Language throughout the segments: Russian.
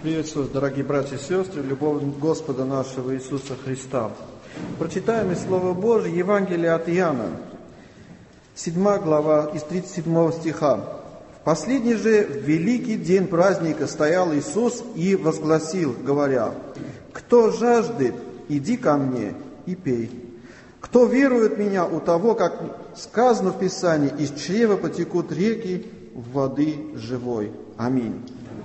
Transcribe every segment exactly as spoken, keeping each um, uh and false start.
Приветствую, дорогие братья и сестры, любовь Господа нашего Иисуса Христа. Прочитаем из Слова Божьего Евангелие от Иоанна, седьмая глава, из тридцать седьмого стиха. «В последний же великий день праздника стоял Иисус и возгласил, говоря: кто жаждет, иди ко мне и пей. Кто верует в Меня, у того, как сказано в Писании, из чрева потекут реки воды живой». Аминь.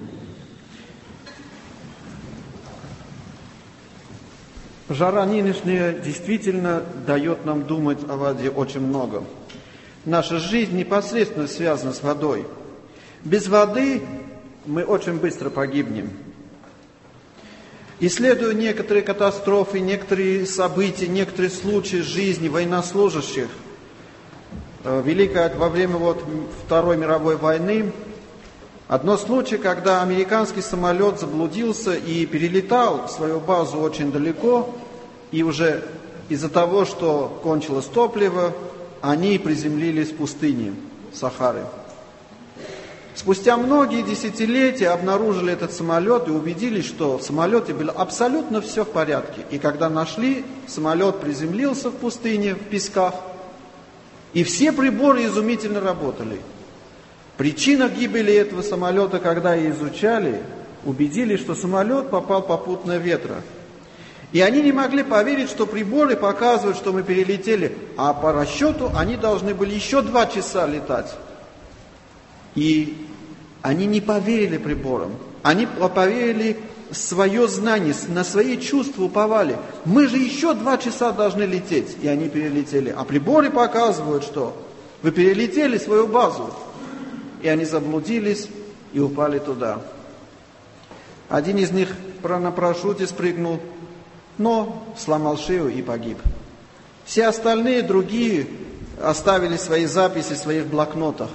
Жара нынешняя действительно дает нам думать о воде очень много. Наша жизнь непосредственно связана с водой. Без воды мы очень быстро погибнем. Исследуя некоторые катастрофы, некоторые события, некоторые случаи жизни военнослужащих, великое во время вот Второй мировой войны, одно случай, когда американский самолет заблудился и перелетал свою базу очень далеко, и уже из-за того, что кончилось топливо, они приземлились в пустыне Сахары. Спустя многие десятилетия обнаружили этот самолет и убедились, что в самолете было абсолютно все в порядке. И когда нашли, самолет приземлился в пустыне, в песках, и все приборы изумительно работали. Причина гибели этого самолета, когда ее изучали, убедились, что самолет попал попутно ветра. И они не могли поверить, что приборы показывают, что мы перелетели, а по расчету они должны были еще два часа летать. И они не поверили приборам, они поверили в свое знание, на свои чувства уповали. Мы же еще два часа должны лететь, и они перелетели. А приборы показывают, что вы перелетели свою базу. И они заблудились и упали туда. Один из них на парашюте спрыгнул, но сломал шею и погиб. Все остальные, другие, оставили свои записи в своих блокнотах.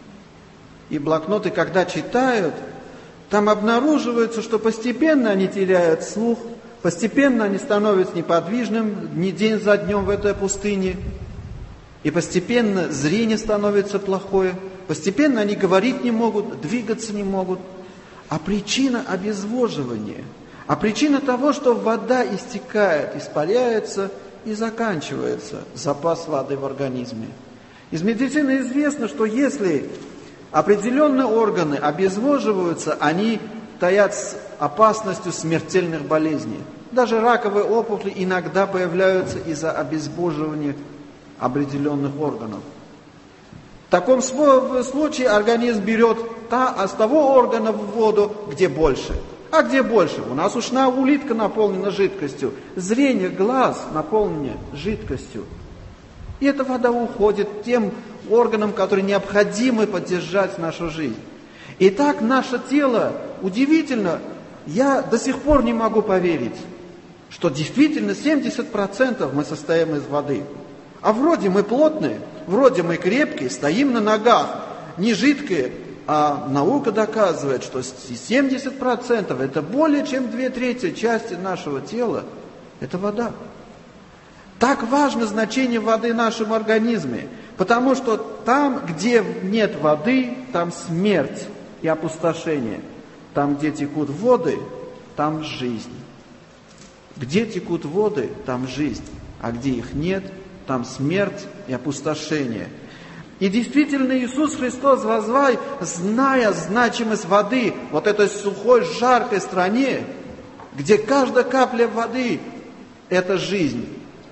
И блокноты, когда читают, там обнаруживается, что постепенно они теряют слух, постепенно они становятся неподвижным ни день за днем в этой пустыне, и постепенно зрение становится плохое, постепенно они говорить не могут, двигаться не могут. А причина обезвоживания, а причина того, что вода истекает, испаряется и заканчивается запас воды в организме. Из медицины известно, что если определенные органы обезвоживаются, они таят с опасностью смертельных болезней. Даже раковые опухоли иногда появляются из-за обезвоживания определенных органов. В таком случае организм берет та, а с того органа в воду, где больше. А где больше? У нас ушная улитка наполнена жидкостью, зрение, глаз наполнено жидкостью. И эта вода уходит тем органам, которые необходимы поддержать нашу жизнь. Итак, наше тело, удивительно, я до сих пор не могу поверить, что действительно семьдесят процентов мы состоим из воды. А вроде мы плотные, вроде мы крепкие, стоим на ногах, не жидкие, а наука доказывает, что семьдесят процентов, это более чем две трети части нашего тела, это вода. Так важно значение воды в нашем организме, потому что там, где нет воды, там смерть и опустошение. Там, где текут воды, там жизнь. Где текут воды, там жизнь, а где их нет, там смерть и опустошение. И действительно Иисус Христос возвал, зная значимость воды, вот этой сухой, жаркой стране, где каждая капля воды – это жизнь.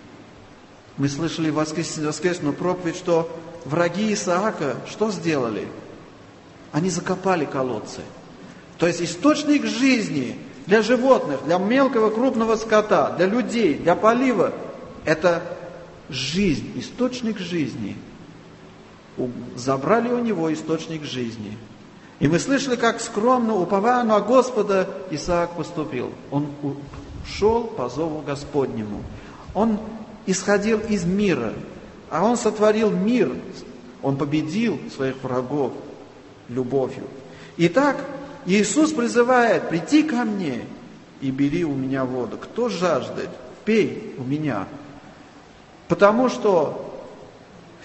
Мы слышали в воскресную проповедь, что враги Исаака что сделали? Они закопали колодцы. То есть источник жизни для животных, для мелкого, крупного скота, для людей, для полива – это жизнь, источник жизни. Забрали у него источник жизни. И мы слышали, как скромно, уповая на Господа, Исаак поступил. Он шел по зову Господнему. Он исходил из мира, а он сотворил мир. Он победил своих врагов любовью. Итак, Иисус призывает: приди ко мне и бери у меня воду. Кто жаждет, пей у меня. Потому что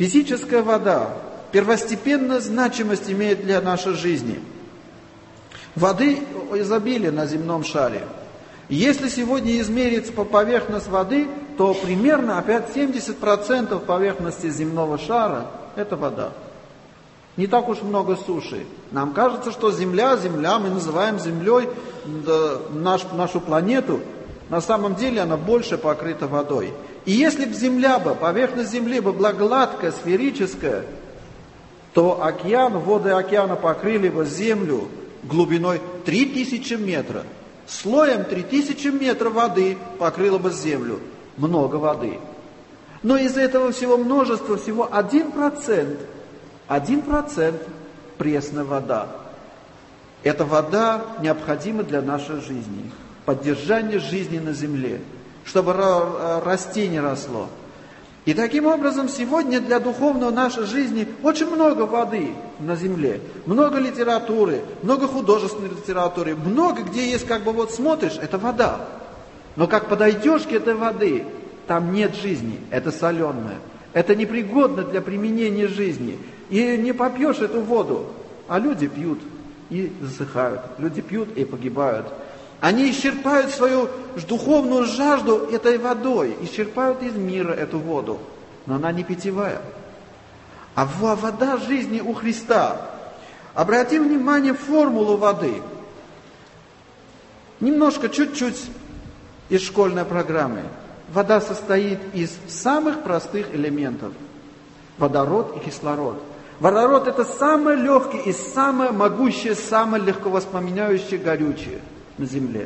физическая вода первостепенную значимость имеет для нашей жизни. Воды изобилие на земном шаре. Если сегодня измерить по поверхность воды, то примерно опять семьдесят процентов поверхности земного шара – это вода. Не так уж много суши. Нам кажется, что Земля, Земля, мы называем Землей да, наш, нашу планету. На самом деле она больше покрыта водой. И если бы Земля, бы, поверхность Земли бы была гладкая, сферическая, то океан, воды океана покрыли бы Землю глубиной три тысячи метров. Слоем три тысячи метров воды покрыло бы Землю. Много воды. Но из этого всего множества всего один процент, один процент пресная вода. Эта вода необходима для нашей жизни. Поддержание жизни на земле. Чтобы растение росло. И таким образом сегодня для духовного нашей жизни очень много воды на земле, много литературы, много художественной литературы, много где есть, как бы вот смотришь, это вода. Но как подойдешь к этой воды, там нет жизни, это соленое, это непригодно для применения жизни. И не попьешь эту воду, а люди пьют и засыхают, люди пьют и погибают. Они исчерпают свою духовную жажду этой водой, исчерпают из мира эту воду, но она не питьевая. А вода жизни у Христа. Обратим внимание в формулу воды. Немножко, чуть-чуть из школьной программы. Вода состоит из самых простых элементов. Водород и кислород. Водород – это самое легкое и самое могущее, самое легковоспламеняющее горючее на земле.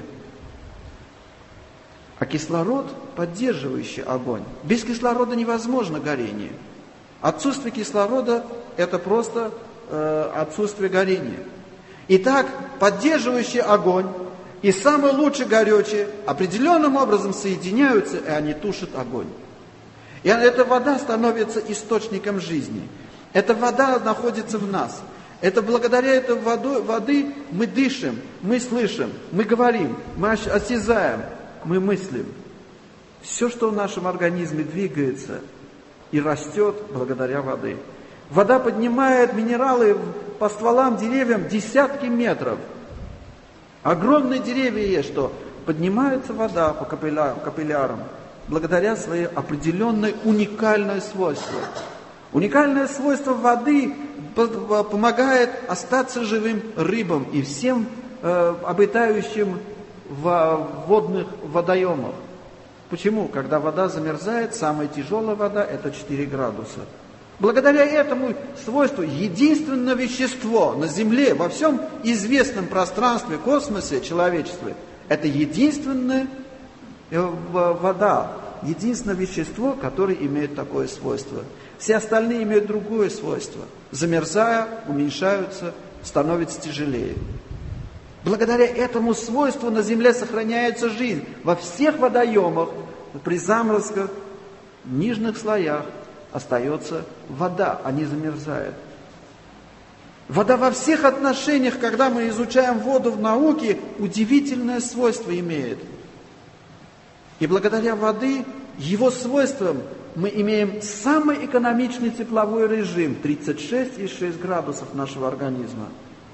А кислород – поддерживающий огонь. Без кислорода невозможно горение. Отсутствие кислорода – это просто э, отсутствие горения. Итак, поддерживающий огонь и самое лучшее горючее определенным образом соединяются, и они тушат огонь. И эта вода становится источником жизни. Эта вода находится в нас. Это благодаря этой воде, воды мы дышим, мы слышим, мы говорим, мы осязаем, мы мыслим. Все, что в нашем организме двигается и растет благодаря воде. Вода поднимает минералы по стволам деревьям десятки метров. Огромные деревья есть, что поднимается вода по капиллярам благодаря своей определенной уникальной свойству. Уникальное свойство воды помогает остаться живым рыбам и всем э, обитающим в водных водоемах. Почему? Когда вода замерзает, самая тяжелая вода – это четыре градуса. Благодаря этому свойству единственное вещество на Земле, во всем известном пространстве, космосе, человечестве, это единственная вода, единственное вещество, которое имеет такое свойство. Все остальные имеют другое свойство. Замерзая, уменьшаются, становятся тяжелее. Благодаря этому свойству на Земле сохраняется жизнь. Во всех водоемах, при заморозках, в нижних слоях остается вода, а не замерзает. Вода во всех отношениях, когда мы изучаем воду в науке, удивительное свойство имеет. И благодаря воды, его свойствам, мы имеем самый экономичный тепловой режим, тридцать шесть и шесть градусов нашего организма.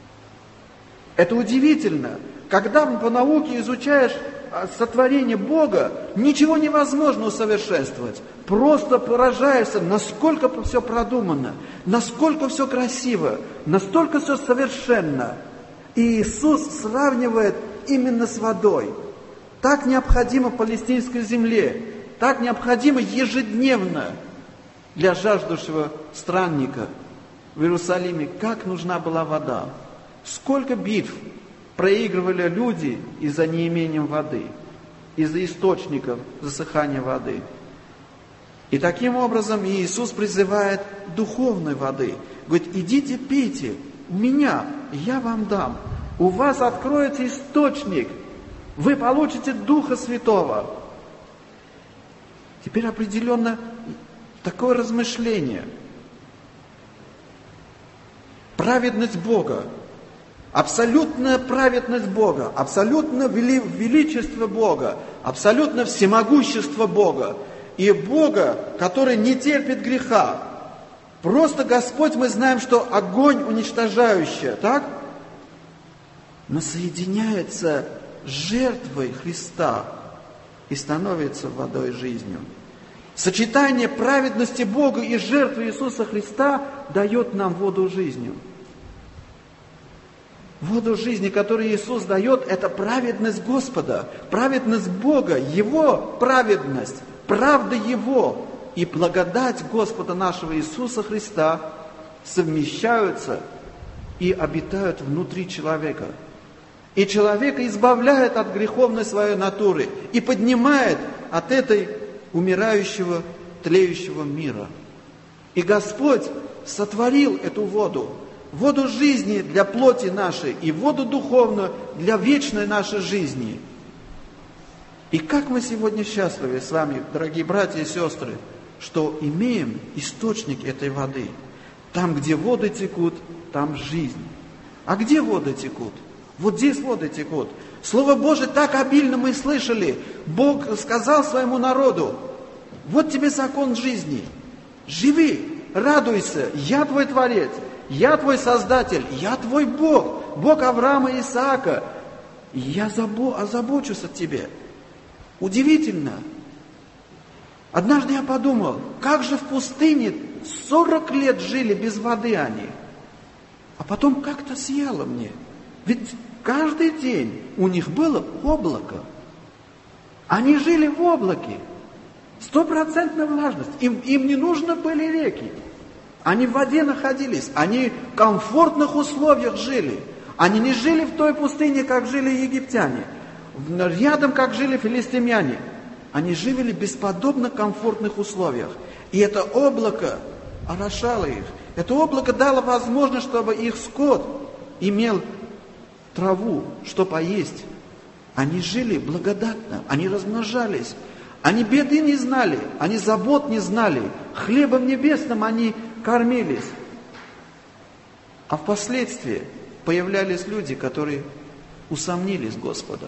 Это удивительно. Когда по науке изучаешь сотворение Бога, ничего невозможно усовершенствовать. Просто поражаешься, насколько все продумано, насколько все красиво, настолько все совершенно. И Иисус сравнивает именно с водой. Так необходимо палестинской земле. Так необходимо ежедневно для жаждущего странника в Иерусалиме, как нужна была вода. Сколько битв проигрывали люди из-за неимения воды, из-за источников засыхания воды. И таким образом Иисус призывает духовной воды. Говорит, идите пейте у меня, я вам дам. У вас откроется источник, вы получите Духа Святого. Теперь определенно такое размышление. Праведность Бога, абсолютная праведность Бога, абсолютное вели, величество Бога, абсолютное всемогущество Бога и Бога, который не терпит греха. Просто Господь, мы знаем, что огонь уничтожающий, так? но соединяется с жертвой Христа и становится водой жизнью. Сочетание праведности Бога и жертвы Иисуса Христа дает нам воду жизнью. Воду жизни, которую Иисус дает, это праведность Господа, праведность Бога, Его праведность, правда Его и благодать Господа нашего Иисуса Христа совмещаются и обитают внутри человека. И человека избавляет от греховной своей натуры и поднимает от этой умирающего, тлеющего мира. И Господь сотворил эту воду, воду жизни для плоти нашей и воду духовную для вечной нашей жизни. И как мы сегодня счастливы с вами, дорогие братья и сестры, что имеем источник этой воды. Там, где воды текут, там жизнь. А где воды текут? Вот здесь воды текут. Слово Божие так обильно мы слышали. Бог сказал своему народу: вот тебе закон жизни. Живи, радуйся, я твой Творец, я твой Создатель, я твой Бог, Бог Авраама и Исаака. И я забо- озабочусь о тебе. Удивительно. Однажды я подумал, как же в пустыне сорок лет жили без воды они. А потом как-то съело мне. Ведь каждый день у них было облако. Они жили в облаке. Стопроцентная влажность. Им, им не нужны были реки. Они в воде находились. Они в комфортных условиях жили. Они не жили в той пустыне, как жили египтяне. Рядом, как жили филистимляне. Они жили в бесподобно комфортных условиях. И это облако орошало их. Это облако дало возможность, чтобы их скот имел траву, что поесть. Они жили благодатно, они размножались. Они беды не знали, они забот не знали. Хлебом небесным они кормились. А впоследствии появлялись люди, которые усомнились Господа.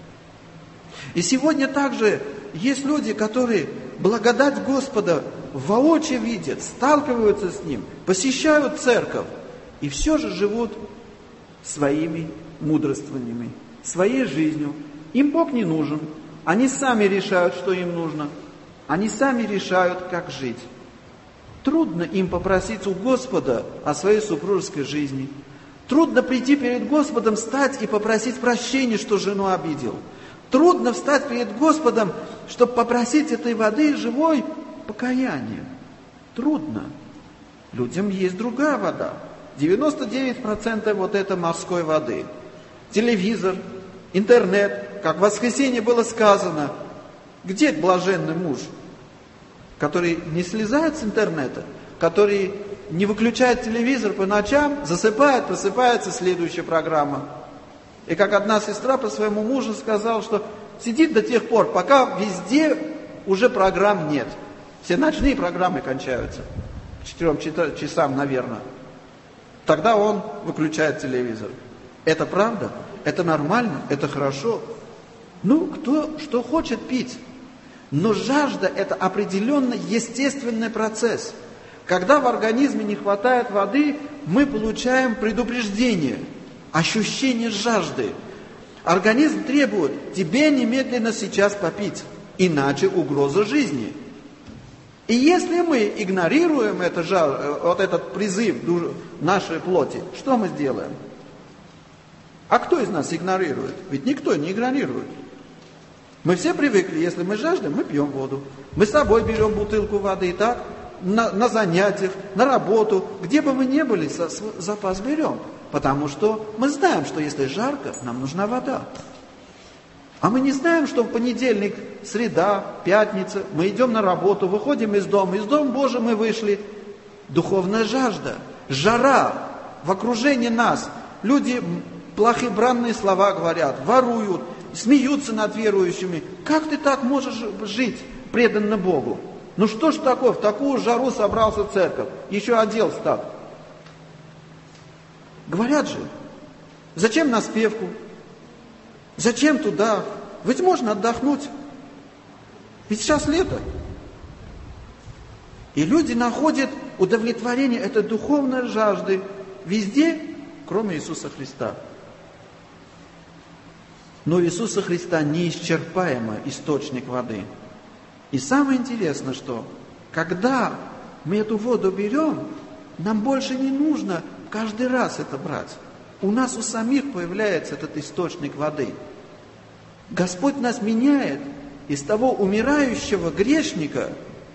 И сегодня также есть люди, которые благодать Господа воочию видят, сталкиваются с Ним, посещают церковь и все же живут своими мудрствованиями, своей жизнью. Им Бог не нужен. Они сами решают, что им нужно. Они сами решают, как жить. Трудно им попросить у Господа о своей супружеской жизни. Трудно прийти перед Господом, встать и попросить прощения, что жену обидел. Трудно встать перед Господом, чтобы попросить этой воды живой покаяния. Трудно. Людям есть другая вода. девяносто девять процентов вот это морской воды. Телевизор, интернет, как в воскресенье было сказано. Где блаженный муж, который не слезает с интернета, который не выключает телевизор по ночам, засыпает, просыпается, следующая программа. И как одна сестра по своему мужу сказала, что сидит до тех пор, пока везде уже программ нет. Все ночные программы кончаются. К четырем часам, наверное. Тогда он выключает телевизор. Это правда? Это нормально? Это хорошо? Ну, кто что хочет пить. Но жажда – это определенно естественный процесс. Когда в организме не хватает воды, мы получаем предупреждение, ощущение жажды. Организм требует: тебе немедленно сейчас попить, иначе угроза жизни. И если мы игнорируем это, вот этот призыв нашей плоти, что мы сделаем? А кто из нас игнорирует? Ведь никто не игнорирует. Мы все привыкли, если мы жаждем, мы пьем воду. Мы с собой берем бутылку воды, так? На, на занятиях, на работу, где бы мы ни были, запас берем. Потому что мы знаем, что если жарко, нам нужна вода. А мы не знаем, что в понедельник, среда, пятница, мы идем на работу, выходим из дома, из дома Божия мы вышли. Духовная жажда, жара в окружении нас. Люди плохие бранные слова говорят, воруют, смеются над верующими. Как ты так можешь жить преданно Богу? Ну что ж такое, в такую жару собрался в церковь, еще оделся так. Говорят же, зачем на спевку? Зачем туда? Ведь можно отдохнуть. Ведь сейчас лето. И люди находят удовлетворение этой духовной жажды везде, кроме Иисуса Христа. Но у Иисуса Христа неисчерпаемый источник воды. И самое интересное, что когда мы эту воду берем, нам больше не нужно каждый раз это брать. У нас у самих появляется этот источник воды. Господь нас меняет из того умирающего грешника,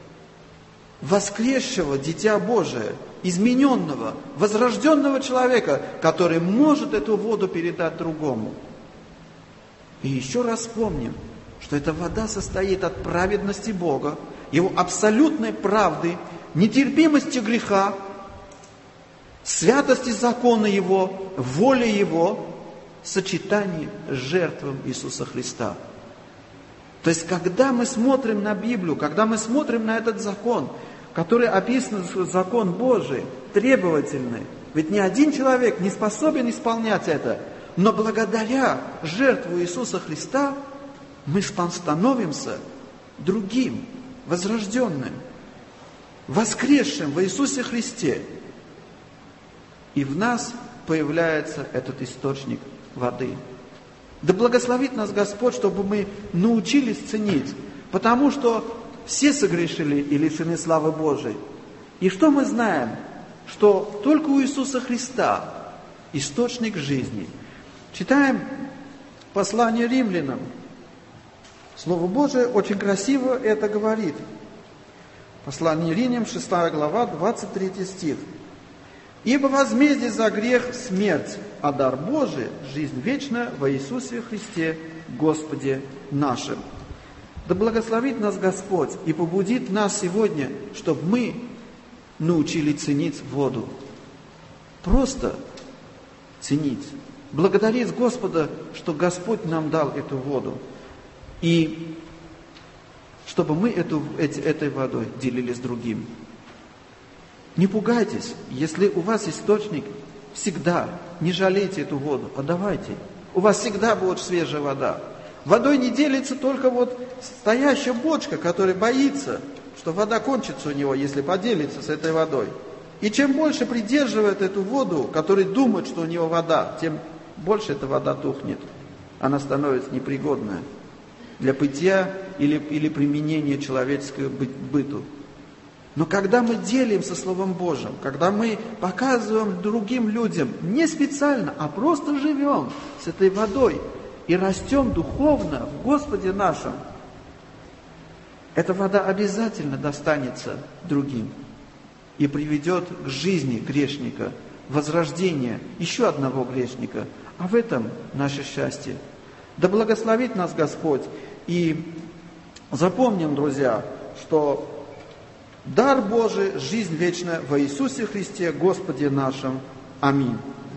воскресшего Дитя Божие, измененного, возрожденного человека, который может эту воду передать другому. И еще раз вспомним, что эта вода состоит от праведности Бога, Его абсолютной правды, нетерпимости греха, святости закона Его, воли Его, сочетании с жертвой Иисуса Христа. То есть, когда мы смотрим на Библию, когда мы смотрим на этот закон, который описан, закон Божий, требовательный, ведь ни один человек не способен исполнять это, но благодаря жертву Иисуса Христа мы становимся другим, возрожденным, воскресшим в Иисусе Христе. И в нас появляется этот источник воды. Да благословит нас Господь, чтобы мы научились ценить, потому что все согрешили и лишены славы Божией. И что мы знаем? Что только у Иисуса Христа источник жизни. Читаем послание римлянам. Слово Божие очень красиво это говорит. Послание римлянам, шестая глава, двадцать третий стих. «Ибо возмездие за грех – смерть, а дар Божий – жизнь вечная во Иисусе Христе, Господе нашим». Да благословит нас Господь и побудит нас сегодня, чтобы мы научили ценить воду. Просто ценить. Благодарить Господа, что Господь нам дал эту воду. И чтобы мы эту, эти, этой водой делили с другим. Не пугайтесь, если у вас источник, всегда не жалейте эту воду, отдавайте. У вас всегда будет свежая вода. Водой не делится только вот стоящая бочка, которая боится, что вода кончится у него, если поделится с этой водой. И чем больше придерживает эту воду, который думает, что у него вода, тем больше эта вода тухнет. Она становится непригодная для питья или, или применения человеческого быту. Но когда мы делимся Словом Божьим, когда мы показываем другим людям, не специально, а просто живем с этой водой и растем духовно в Господе нашем, эта вода обязательно достанется другим и приведет к жизни грешника, возрождение еще одного грешника. А в этом наше счастье. Да благословит нас Господь. И запомним, друзья, что дар Божий, жизнь вечная во Иисусе Христе, Господе нашем. Аминь.